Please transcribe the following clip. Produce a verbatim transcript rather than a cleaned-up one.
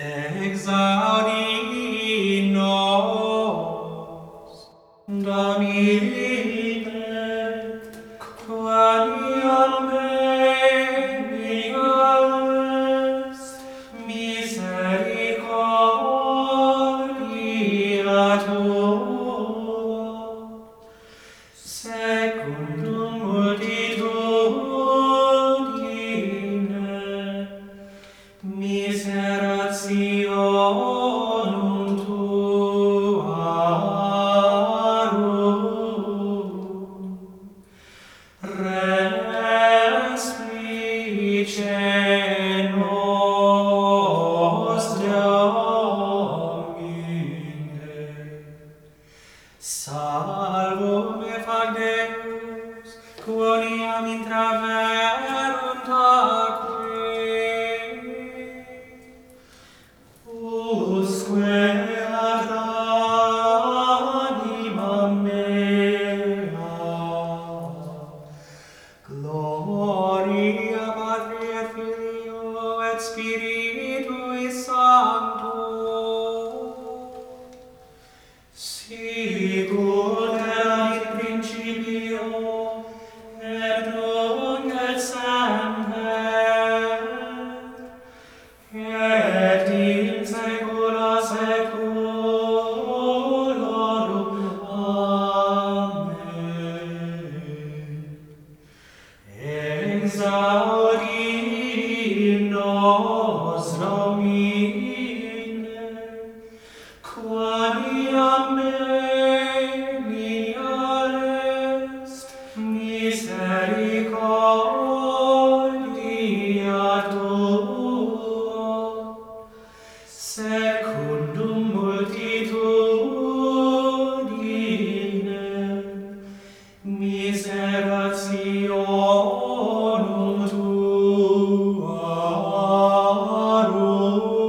Exaudi nos, Domine, quaniam benignus misericordia tua, secundum multitudine miserationum tuarum, respice nos, Domine. Salvo me fac Deus, quoniam intraverunt aquae, usque ad animam mea. Gloria Patri et Filio et Spiritui Sancto, sicut erat in principio, et nunc et semper, et in saecula saeculorum. Amen. Exaudi nos, Domine, quaniam benignus est misericordia tua, secundum multitudine miserationum tuarum.